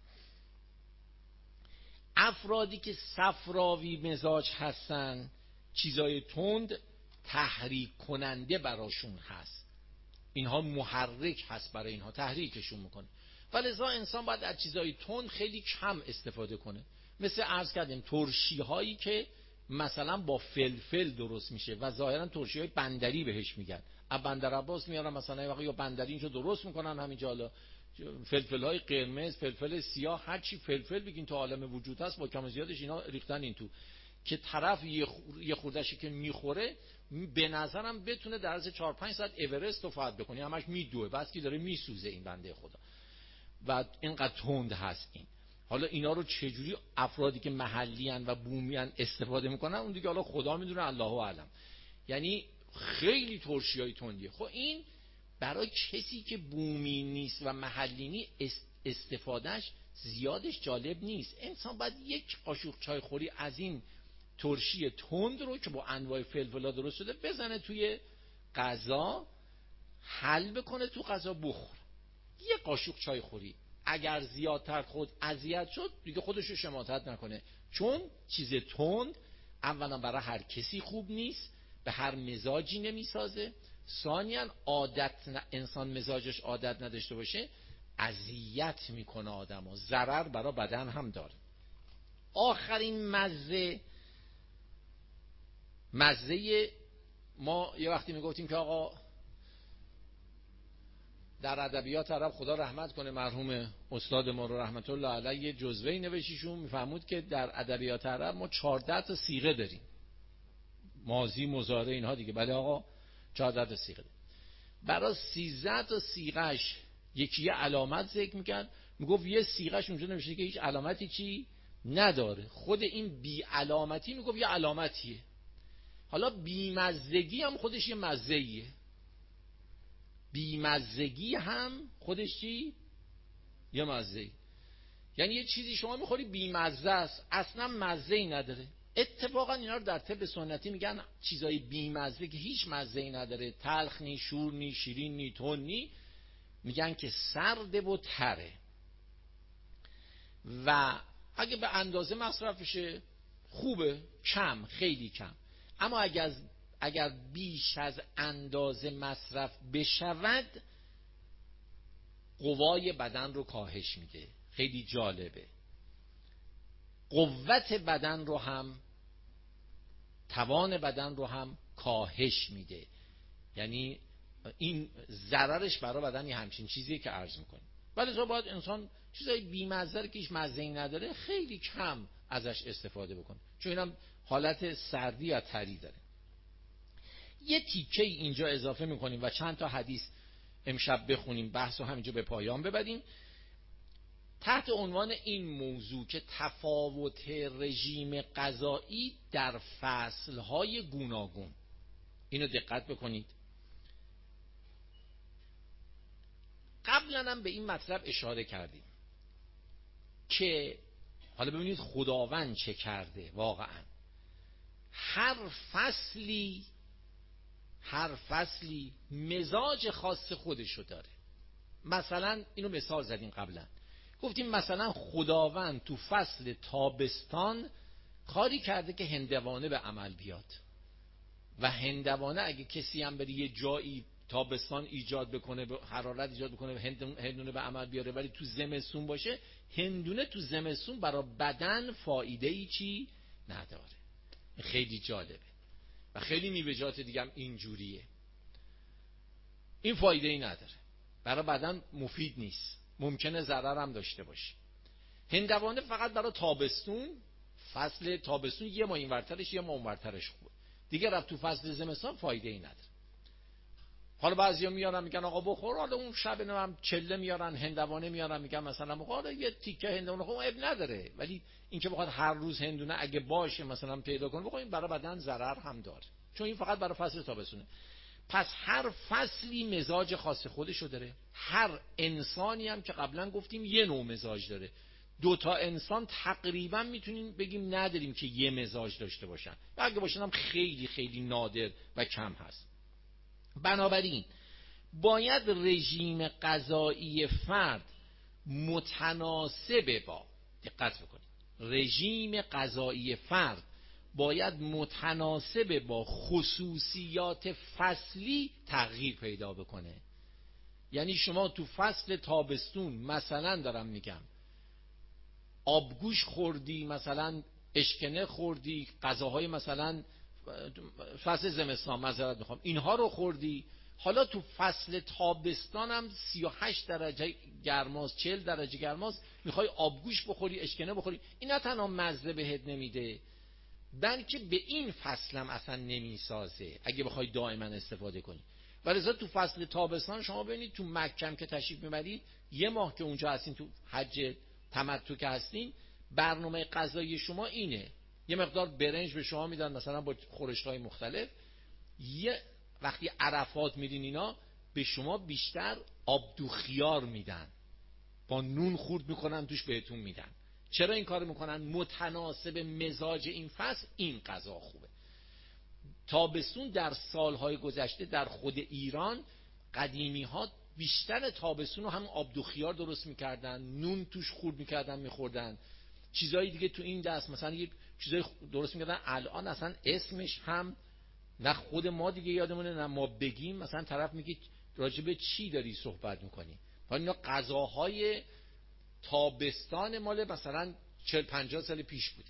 افرادی که صفراوی مزاج هستن چیزای تند تحریک کننده براشون هست، اینها محرک هست برای اینها، تحریکشون میکنه. ولذا انسان باید از چیزای تند خیلی کم استفاده کنه. مثل عرض کردیم ترشی هایی که مثلا با فلفل درست میشه و ظاهرا ترشی های بندری بهش میگن، از بندر عباس میارن مثلا وقتی یا بندری اینجا درست میکنن همینجا. حالا فلفل های قرمز، فلفل سیاه، هر چی فلفل بگین تو عالم وجود هست با کم زیادش اینا ریختن این تو، که طرف یه خورده‌شی که میخوره به نظرم بتونه در عرض 4-5 ساعت اورست رو فتح بکنی، همش میدوه، بس که داره میسوزه این بنده خدا و اینقدر تند هست این. حالا اینا رو چجوری افرادی که محلی ان و بومی ان استفاده میکنن اون دیگه حالا خدا میدونه، الله اعلم. یعنی خیلی ترشیای تندیه. خب این برای کسی که بومی نیست و محلی نیست استفادهش زیادش جالب نیست. انسان باید یک قاشق چای خوری از این ترشی تند رو که با انواع فلفلا درست شده بزنه توی غذا، حل بکنه تو غذا بخور. یه قاشق چای خوری اگر زیادتر خود اذیت شد دیگه خودش رو شماتت نکنه، چون چیز تند اولا برای هر کسی خوب نیست، به هر مزاجی نمیسازه. ثانیاً انسان مزاجش عادت نداشته باشه اذیت میکنه آدمو، ضرر برای بدن هم داره. آخرین مزه ما یه وقتی میگفتیم که آقا در ادبیات عرب خدا رحمت کنه مرحوم استاد ما رو رحمت الله علیه، جزوه‌ای نوشتیشون میفهمود که در ادبیات عرب ما 14 تا صیغه داریم، ماضی مضارع اینها دیگه. بله آقا 14 تا صیغه داریم. برای 13 تا صیغه‌اش یکی یه علامت ذکر میکرد، میگفت یه صیغه‌اش اونجا نوشته که هیچ علامتی چی نداره، خود این بی علامتی میگفت یه علامتیه. حالا بیمزگی هم خودش یه مزه‌ایه، بیمزگی هم خودش چی؟ یه مزه‌ای. یعنی یه چیزی شما میخوری بیمزه است، اصلا مزه ای نداره. اتفاقا اینا رو در طب سنتی میگن چیزای بیمزه که هیچ مزه ای نداره، تلخ نی، شور نی، شیرین نی، تند نی، میگن که سرده و تره و اگه به اندازه مصرف بشه خوبه، کم، خیلی کم. اما اگر بیش از اندازه مصرف بشود قوای بدن رو کاهش میده. خیلی جالبه. قوت بدن رو هم، توان بدن رو هم کاهش میده. یعنی این ضررش برای بدن یه همچین چیزیه که عرض میکنیم. ولی تو باید انسان چیزای بی‌مزه که هیچ مزه‌ای نداره خیلی کم ازش استفاده بکنه، چون اینم حالت سردی یا تری داره. یه تیکه اینجا اضافه میکنیم و چند تا حدیث امشب بخونیم، بحث رو همینجا به پایان ببریم تحت عنوان این موضوع که تفاوت رژیم غذایی در فصلهای گوناگون. اینو دقت بکنید. قبلا هم به این مطلب اشاره کردیم که حالا ببینید خداوند چه کرده. واقعا هر فصلی مزاج خاص خودشو داره. مثلا اینو مثال زدیم قبلا، گفتیم مثلا خداوند تو فصل تابستان کاری کرده که هندوانه به عمل بیاد و هندوانه اگه کسی هم بری یه جایی تابستان ایجاد بکنه، حرارت ایجاد بکنه، هندونه به عمل بیاره، ولی تو زمستون باشه، هندونه تو زمستون برای بدن فایده ای چی نداره. خیلی جالبه و خیلی میوه‌جات دیگه هم اینجوریه. این فایده ای نداره، برای بدن مفید نیست، ممکنه ضرر هم داشته باشه. هندوانه فقط برای تابستون، فصل تابستون یه ماه اینورترش یه ماه اونورترش خوبه، دیگه رفت تو فصل زمستان فایده ای نداره. حالا بعضیا میارن میگن آقا بخور، حالا اون شب هم چله میارن هندوانه میارن میگن مثلا آقا یه تیکه هندوانه خب اب نداره، ولی اینکه بخواد هر روز هندونه اگه باشه مثلا پیدا کنه بخوریم برای بدن ضرر هم داره، چون این فقط برای فصل تابستونه. پس هر فصلی مزاج خاص خودشو داره. هر انسانی هم که قبلا گفتیم یه نوع مزاج داره. دوتا انسان تقریبا میتونیم بگیم نداریم که یه مزاج داشته باشن، و اگه باشن هم خیلی خیلی نادر و کم هست. بنابراین باید رژیم غذایی فرد متناسب با، دقت بکنید، رژیم غذایی فرد باید متناسب با خصوصیات فصلی تغییر پیدا بکنه. یعنی شما تو فصل تابستون مثلا دارم میگم آبگوش خوردی، مثلا اشکنه خوردی، غذاهای مثلا فصل زمستان معذرت میخوام اینها رو خوردی، حالا تو فصل تابستان هم 38 درجه گرماست، 40 درجه گرماست، میخوای آبگوش بخوری، اشکنه بخوری، این نه تنها مزه بهت نمیده بلکه به این فصل هم اصلا نمیسازه اگه بخوای دائما استفاده کنی. ولی تو فصل تابستان شما ببینید تو مکه که تشریف میبرید، یه ماه که اونجا هستین، تو حج تمتع که هستین، برنامه غذایی شما اینه، یه مقدار برنج به شما میدن مثلا با خورشت‌های مختلف، یه وقتی عرفات میرین اینا به شما بیشتر آبدو خیار میدن، با نون خورد میکنن توش بهتون میدن. چرا این کار میکنن؟ متناسب مزاج این فصل این غذا خوبه. تابستون در سالهای گذشته در خود ایران قدیمی ها بیشتر تابستون رو هم آبدو خیار درست میکردن، نون توش خورد میکردن میخوردن، چیزایی دیگه تو این دست مثلا یک چیزای درست میکردن. الان اصلا اسمش هم نه خود ما دیگه یادمونه نه ما بگیم، مثلا طرف میگه راجب چی داری صحبت میکنی. اینا غذاهای تابستان مال مثلا 40-50 سال پیش بوده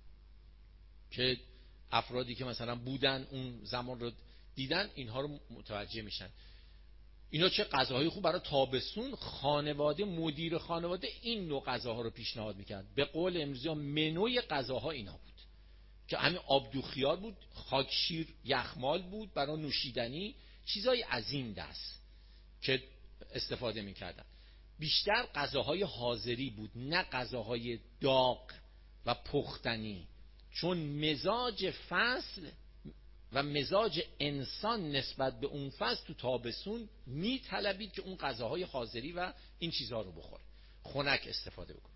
که افرادی که مثلا بودن اون زمان رو دیدن اینها رو متوجه میشن. اینا چه غذاهای خوب برای تابستون. خانواده، مدیر خانواده این نوع غذاها رو پیشنهاد میکرد. به قول امروزی منوی غذاها اینا بود که همین آبدو خیار بود، خاک شیر یخمال بود برای نوشیدنی، چیزای از این دست که استفاده میکردن. بیشتر غذاهای حاضری بود، نه غذاهای داغ و پختنی، چون مزاج فصل و مزاج انسان نسبت به اون فصل تو تابستون میطلبید که اون غذاهای حاضری و این چیزها رو بخوره، خنک استفاده بکنه.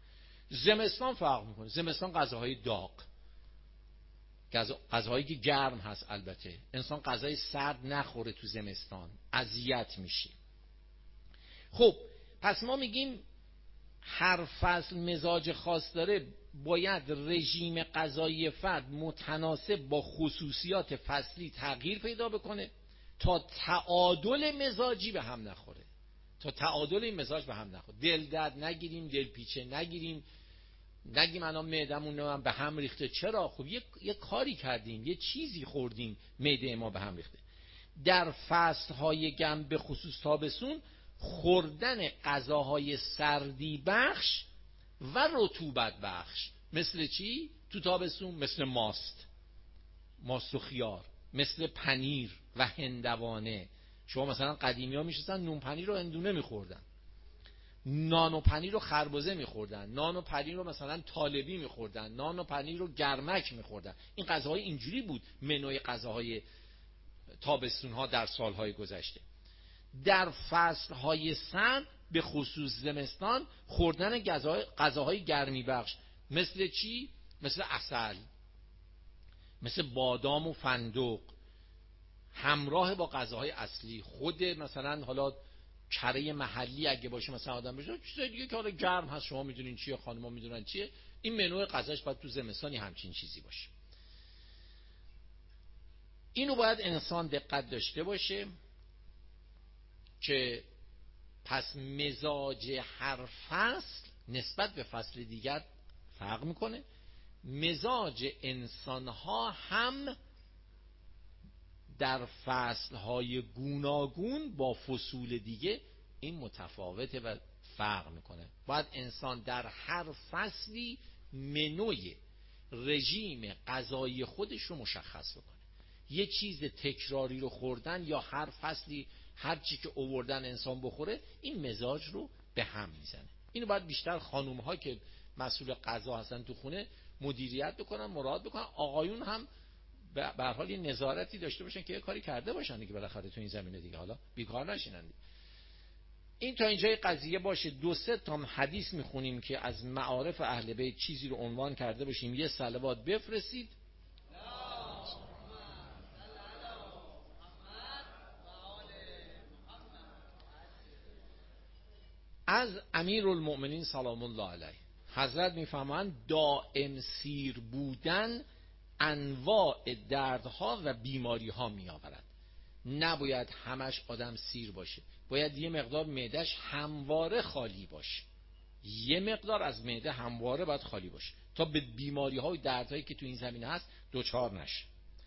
زمستان فرق میکنه. زمستان غذاهای داغ، غذاهایی که گرم هست. البته انسان غذای سرد نخوره تو زمستان، اذیت میشه. خب پس ما میگیم هر فصل مزاج خاص داره، باید رژیم غذایی فرد متناسب با خصوصیات فصلی تغییر پیدا بکنه تا تعادل مزاجی به هم نخوره، تا تعادل این مزاج به هم نخوره. دل درد نگیریم، دل پیچه نگیریم، نگیم الان معدمون به هم ریخته. چرا؟ خب یه کاری کردیم، یه چیزی خوردیم معده ما به هم ریخته. در فصلهای گرم به خصوص تابستون خوردن غذاهای سردی بخش و رطوبت بخش، مثل چی؟ تو تابستون مثل ماست و خیار، مثل پنیر و هندوانه. شما مثلا قدیمی ها میشستن نون پنیر رو هندونه میخوردن، نان و پنیر رو خربزه میخوردن، نان و پنیر رو مثلا طالبی میخوردن، نان و پنیر رو گرمک میخوردن. این غذاهای اینجوری بود منوی غذاهای تابستون ها در سالهای گذشته. در فصلهای سرد به خصوص زمستان خوردن غذاهای گرمی بخش، مثل چی؟ مثل عسل، مثل بادام و فندق، همراه با غذاهای اصلی. خود مثلا حالا کره محلی اگه باشه مثلا آدم بشه، چیزای دیگه که حالا گرم هست شما میدونین چیه، خانم‌ها میدونن چیه، این منوی غذاش باید تو زمستانی همچین چیزی باشه. اینو باید انسان دقت داشته باشه که پس مزاج هر فصل نسبت به فصل دیگر فرق میکنه. مزاج انسانها هم در فصلهای گوناگون با فصول دیگه این متفاوته و فرق میکنه. باید انسان در هر فصلی منوی رژیم غذایی خودش رو مشخص بکنه. یه چیز تکراری رو خوردن یا هر فصلی هر چی که آوردن انسان بخوره، این مزاج رو به هم میزنه. اینو باید بیشتر خانوم ها که مسئول غذا هستن تو خونه مدیریت بکنن، مراعات بکنن. آقایون هم به هر حال یه نظارتی داشته باشن که یه کاری کرده باشن دیگه بالاخره تو این زمینه دیگه، حالا بیکار نشینن. این تا اینجای قضیه باشه. 2-3 تا حدیث میخونیم که از معارف اهل بیت چیزی رو عنوان کرده باشیم. یه صلوات بفرستید. از امیرالمؤمنین سلام الله علیه حضرت میفهمند دائم سیر بودن انواع دردها و بیماری ها می آورد. نباید همش آدم سیر باشه، باید یه مقدار معدهش همواره خالی باشه، یه مقدار از معده همواره باید خالی باشه تا به بیماری ها و دردهایی که تو این زمینه هست دوچار نشه.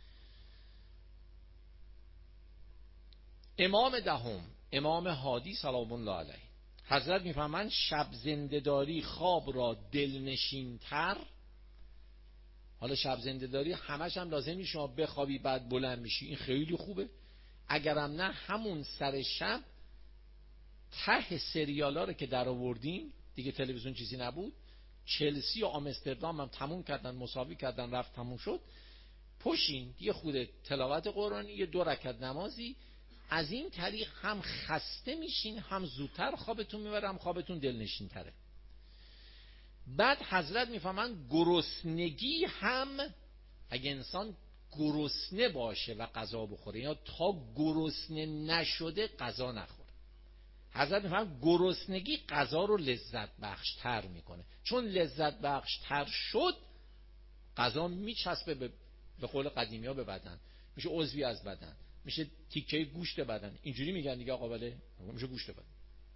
امام دهم، امام هادی سلام الله علیه حضرت میفهمند شب زنده‌داری خواب را دلنشین تر. حالا شب زنده‌داری همش هم لازم نیست شما بخوابی بعد بلند میشی، این خیلی خوبه. اگرم نه همون سر شب ته سریالا رو که در آوردیم دیگه، تلویزیون چیزی نبود، چلسی و آمستردام هم تموم کردن، مساوی کردن، رفت تموم شد، پشین یه خود تلاوت قرآنی، یه 2 رکعت نمازی. از این طریق هم خسته میشین، هم زودتر خوابتون میبره، هم خوابتون دلنشین تره. بعد حضرت میفهمن گرسنگی هم، اگه انسان گرسنه باشه و غذا بخوره یا تا گرسنه نشده غذا نخوره، حضرت میفهمن گرسنگی غذا رو لذت بخش تر میکنه. چون لذت بخش تر شد غذا میچسبه به قول قدیمی ها به بدن، میشه عضوی از بدن، میشه تیکه گوشت بدن. اینجوری میگن دیگه آقا، بله میشه گوشت بدن.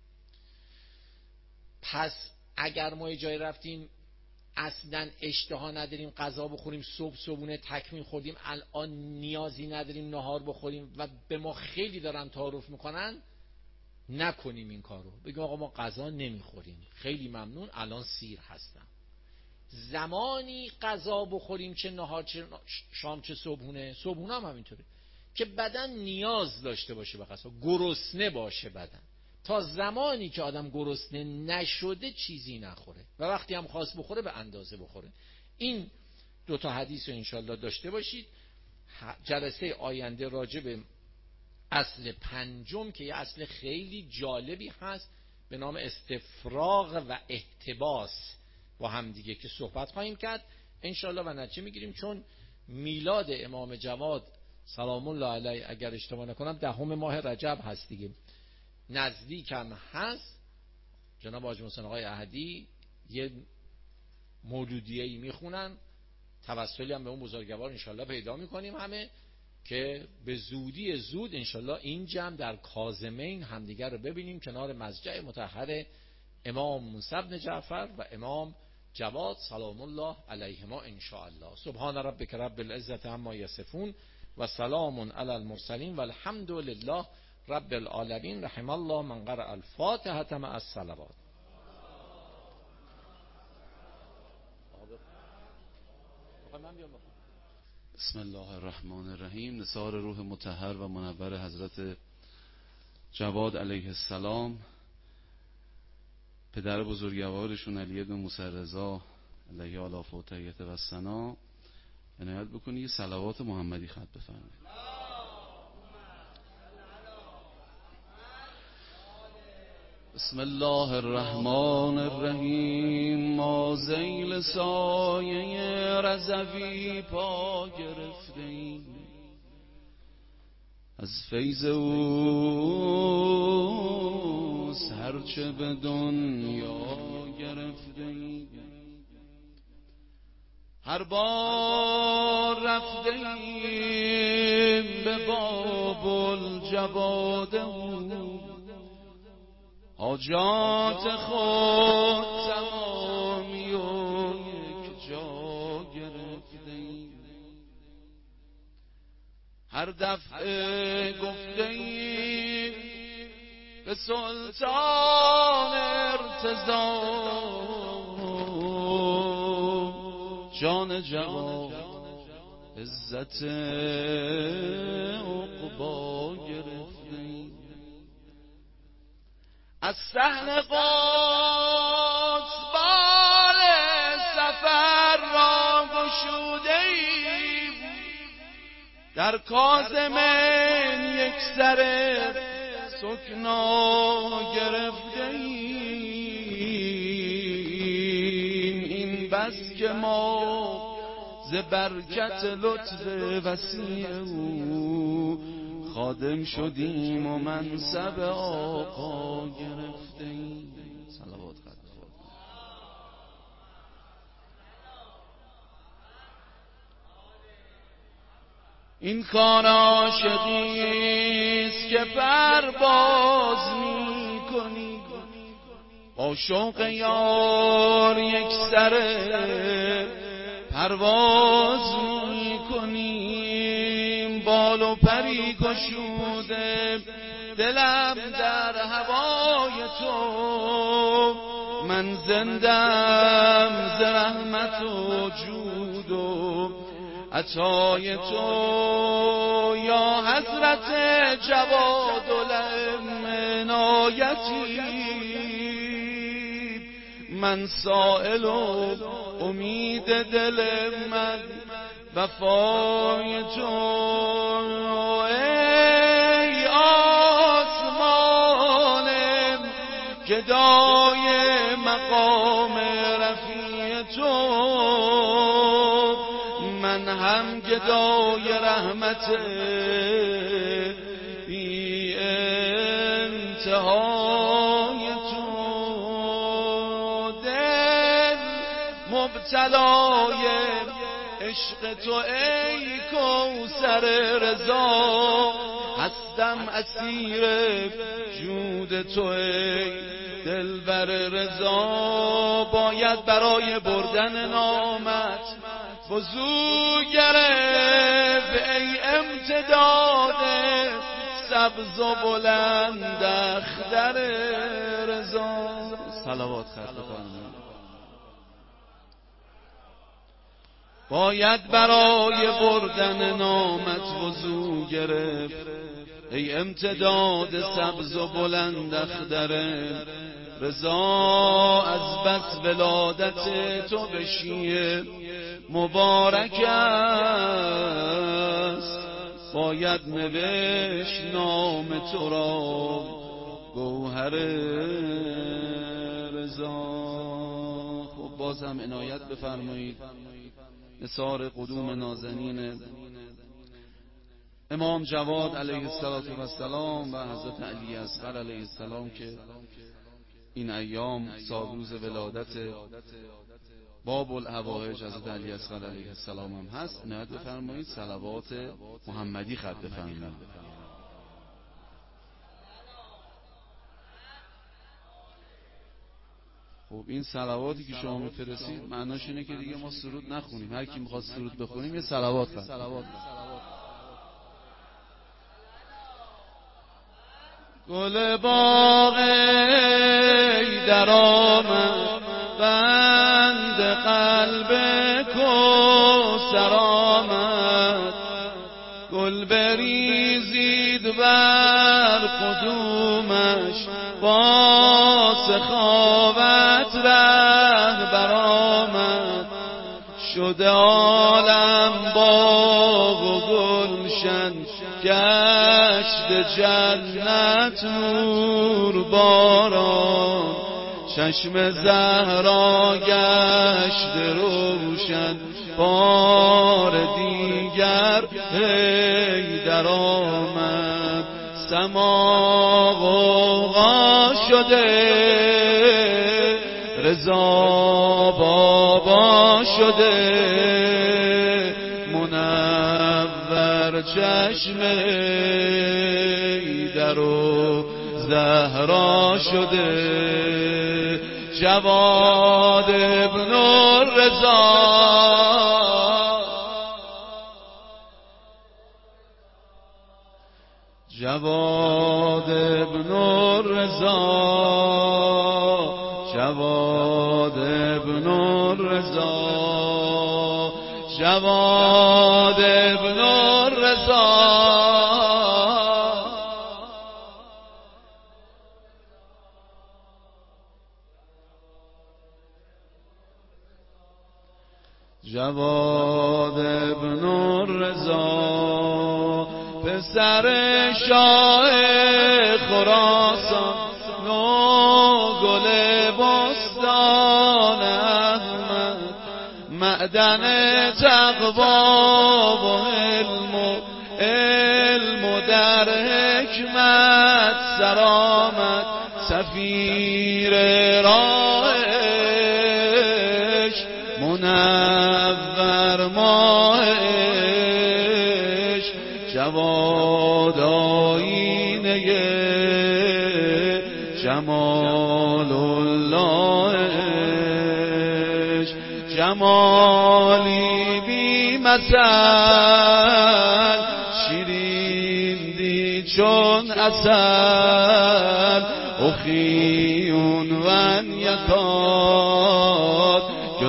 پس اگر ما یه جای رفتیم اصلا اشتها نداریم غذا بخوریم، صبحونه تکمیل خوردیم، الان نیازی نداریم نهار بخوریم و به ما خیلی دارن تعارف میکنن، نکنیم این کارو. بگیم آقا ما غذا نمیخوریم، خیلی ممنون، الان سیر هستم. زمانی غذا بخوریم، چه نهار چه شام چه صبحونه هم همینطوره، که بدن نیاز داشته باشه به غذا، گرسنه باشه بدن. تا زمانی که آدم گرسنه نشده چیزی نخوره و وقتی هم خواست بخوره به اندازه بخوره. این 2 تا حدیث رو انشالله داشته باشید. جلسه آینده راجع به اصل 5 که یه اصل خیلی جالبی هست به نام استفراغ و احتباس با هم دیگه که صحبت خواهیم کرد انشالله و نتیجه میگیریم. چون میلاد امام جواد سلام الله علیه اگر اشتباه نکنم 10 ماه رجب هست دیگه، نزدیک هم هست. جناب حاج محسن آقای احدی یه مولودیه‌ای میخونن، توسلی هم به اون بزرگوار انشالله پیدا میکنیم همه، که به زودی زود انشالله این جمع در کاظمین همدیگر رو ببینیم کنار مضجع مطهر امام موسی بن جعفر و امام جواد سلام الله علیهما انشاءالله. سبحان ربک رب العزة عما یصفون و سلام علی المرسلین و الحمد لله رب العالمین. رحم الله من قرأ الفاتحة مع الصلوات. بسم الله الرحمن الرحیم. نثار روح مطهر و منور حضرت جواد علیه السلام، پدر بزرگوارشون علی بن موسی رضا علیه آلاف و تحیت و ثنا، عنایت بکنی یه صلوات محمدی خط بفرمایید. بسم الله الرحمن الرحیم. ما ذیل سایه رضوی پا گرفتیم، از فیض اوست هرچه به دنیا گرفتیم. هر بار رفتیم به باب الجواد حاجات خود تمامی و یک جا گرفتیم. هر دفعه گفتیم به سلطان ارتضا جان جواد عزت عقبا گرفتیم. از صحن قدس بال سفر را گشودیم، در کاظمین یک سر سکنا گرفتیم. این بس که ما ز برکت لطف وسیع او خادم شدیم و منصب آقا گرفتیم. صلوات خدا. این کار عاشقیست که پرواز می کنی، با شوق یار یک سر پرواز می کنیم. بال و پری گشوده دلم در هوای تو، من زندم ز رحمت و جود و عطای تو. یا حضرت جواد العلم عنایتی، من سائل و امید دل من وفای تو. ای آسمان گدای مقام رفیع تو، من هم گدای رحمت بی انتهای تو. دل مبتلای عشق تو ای کوثر رضا، هستم اسیر جود تو ای دلبر رضا. باید برای بردن نامت وضو گرفت ای امتداد سبز و بلند اختر رضا. صلوات خط بکنم. باید برای بردن نامت وضو گرفت ای امتداد سبز و بلند اختر رضا. از بس ولادت تو به شیعه مبارک است، باید نوشت نام تو را گوهر رضا. خب باز هم عنایت بفرمایید نثار قدوم نازنین امام جواد علیه السلام و حضرت علی اصغر علیه السلام که این ایام سالروز ولادت باب الهوایج حضرت علی اصغر علیه السلام هم هست. عنایت بفرمایید صلوات محمدی خط بفرمایید. خب این صلواتی که شما میفرستید معناش اینه که دیگه ما سرود نخونیم، هر کی میخواد سرود بخونیم یه صلوات خط. گل باغ ای در آمد بند قلب کوثر آمد، گل بریزید بر قدومش با سخاوت رهبر آمد، شده عالم باغ و گلشن گشت جنت نور باران، چشم زهرا گشت روشن بار دیگر حیدر آمد، سما غوغا شده رضا بابا شده، منور چشم حیدر و زهرا شده، جواد ابن الرضا جواد ابن الرضا جواد ابن الرضا جواد ابن الرضا جواد ابن الرضا پسر شاه خراسان، نو گل بستان احمد، معدن تقوا و علم و در حکمت سرآمد، سفیر رایش منور ماهش، جواد آینه جمال اللهش، جمالی بی مثل شیرین دی چون عسل، اخیون ون یکاد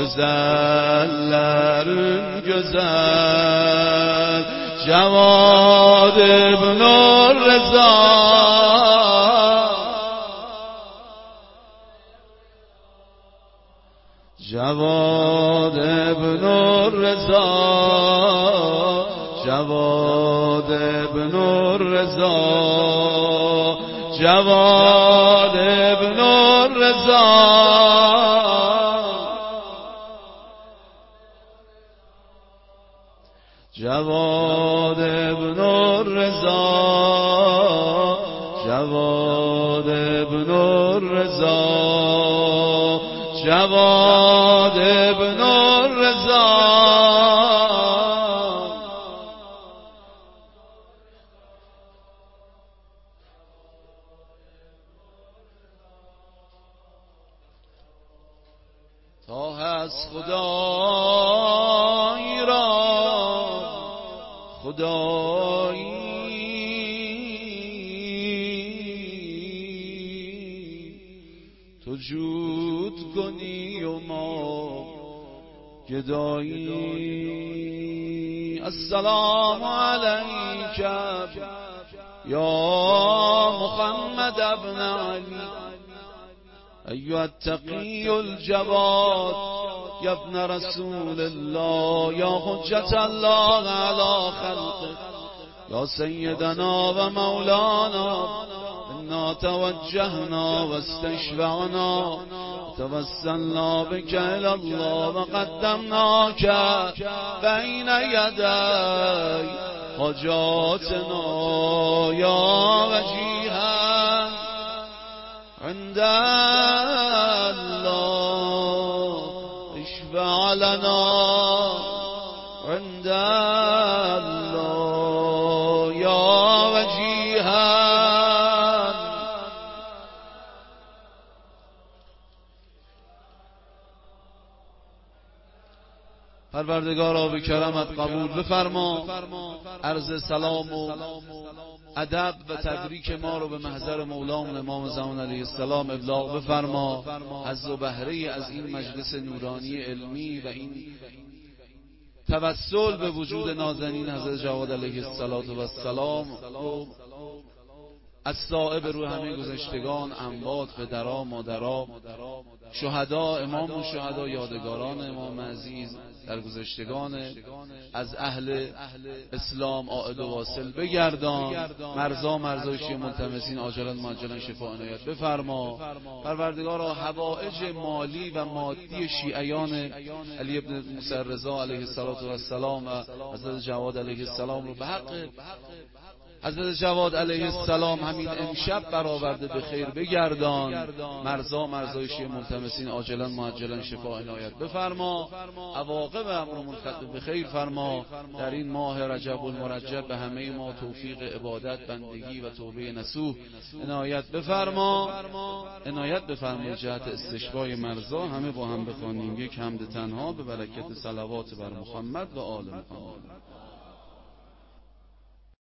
güzellerin güzel، جواد ابن الرضا جواد ابن الرضا جواد ابن الرضا جواد ابن الرضا جواد ابن الرضا جواد ابن الرضا جواد ابن الرضا تا هست خدای را خدایی تو جود کنی و ما گدایی. السلام علیک یا محمد ابن علی ایها التقی الجواد یا ابن رسول الله یا حجت الله علی خلقه یا سیدنا و مولانا انا توجهنا و استشفعنا توسلنا بك إلى الله وقدمناك بين يدي حاجاتنا يا وجيها عند الله اشفع لنا عند الله يا وجيها. پروردگارا به کرمت قبول بفرما، عرض سلام و ادب و تبریک ما رو به محضر مولامون امام زمان علیه السلام ابلاغ بفرما. حظ و بهره از این مجلس نورانی علمی و این توسل به وجود نازنین حضرت جواد علیه السلام از صائب رو همه گذشتگان، اموات، پدرها، مادرها، شهدا، امام و شهدا، یادگاران امام عزیز در گذشتگان، از اهل اسلام عائد و واصل بگردان. مرزای شیعه ملتمسین عاجلا معجلا شفا عنایت بفرما. پروردگارا حوائج مالی و مادی شیعیان علی ابن موسی رضا علیه السلام و حضرت جواد علیه السلام رو به حق حضرت جواد علیه السلام همین امشب برآورده به خیر بگردان. مرزای شیعه ملتمسین عاجلا معجلا شفا عنایت بفرما. عواقب امرمون ختم به خیر فرما. در این ماه رجب المرجب به همه ما توفیق عبادت، بندگی و توبه نصوح عنایت بفرما. عنایت بفرما جهت استشفای مرزا. همه با هم بخوانیم یک حمد تنها به برکت صلوات بر محمد و آل محمد.